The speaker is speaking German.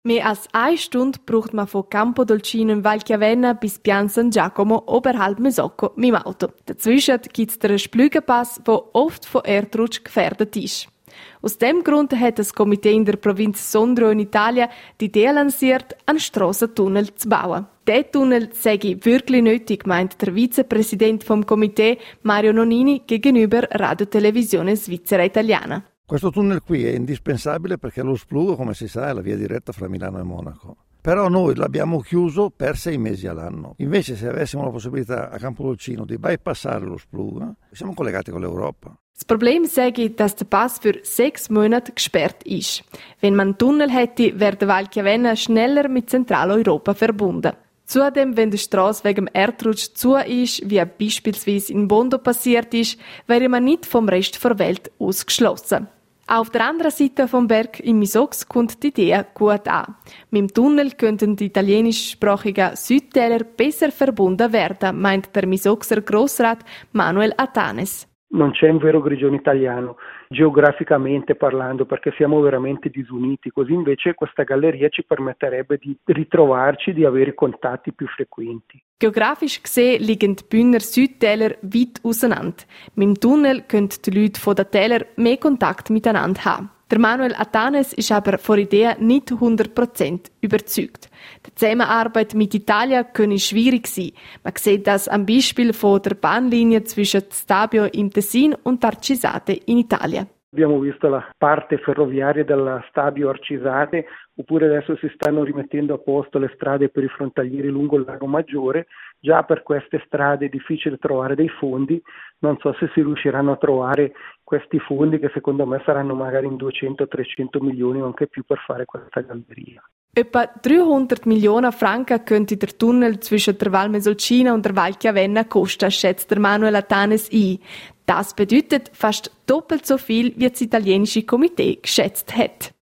Mehr als 1 Stunde braucht man von Campodolcino in Val Chiavenna bis Pian San Giacomo oberhalb Mesocco mit dem Auto. Dazwischen gibt es den Splügenpass, der oft von Erdrutsch gefährdet ist. Aus dem Grund hat das Komitee in der Provinz Sondrio in Italien die Idee lanciert, einen Strassentunnel zu bauen. Der Tunnel sei wirklich nötig, meint der Vizepräsident vom Komitee Mario Nonini gegenüber Radio Televisione Svizzera Italiana. Questo tunnel qui è indispensabile perché lo Splugo, come si sa, è la via diretta fra Milano e Monaco. Però noi l'abbiamo chiuso per 6 mesi all'anno. Invece se avessimo la possibilità a Campodolcino di bypassare lo Spluga, siamo collegati con l'Europa. Das Problem sei, dass der Pass für 6 Monate gesperrt ist. Wenn man einen Tunnel hätte, wäre der Val Chiavenna schneller mit Zentraleuropa verbunden. Zudem, wenn die Strasse wegen dem Erdrutsch zu ist, wie beispielsweise in Bondo passiert ist, wäre man nicht vom Rest der Welt ausgeschlossen. Auf der anderen Seite vom Berg im Misox kommt die Idee gut an. Mit dem Tunnel könnten die italienischsprachigen Südtäler besser verbunden werden, meint der Misoxer Grossrat Manuel Atanes. Non c'è un vero grigione italiano, geograficamente parlando, perché siamo veramente disuniti. Così invece questa galleria ci permetterebbe di ritrovarci, di avere contatti più frequenti. Geografisch gesehen liegen die Bühner Südtäler weit auseinander. Mit dem Tunnel können die Leute von den Tälern mehr Kontakt miteinander haben. Der Manuel Atanes ist aber von der Idee nicht 100% überzeugt. Die Zusammenarbeit mit Italien könne schwierig sein. Man sieht das am Beispiel von der Bahnlinie zwischen Stabio im Tessin und Arcisate in Italien. Abbiamo visto la parte ferroviaria della Stabio Arcisate, oppure adesso si stanno rimettendo a posto le strade per i frontalieri lungo il Lago Maggiore. Già per queste strade è difficile trovare dei fondi, non so se si riusciranno a trovare questi fondi che secondo me saranno magari in 200-300 milioni o anche più per fare questa galleria. Etwa 300 Millionen Franken könnte der Tunnel zwischen der Val Mesolcina und der Val Chiavenna kosten, schätzt der Manuel Atanes ein. Das bedeutet fast doppelt so viel, wie das italienische Komitee geschätzt hat.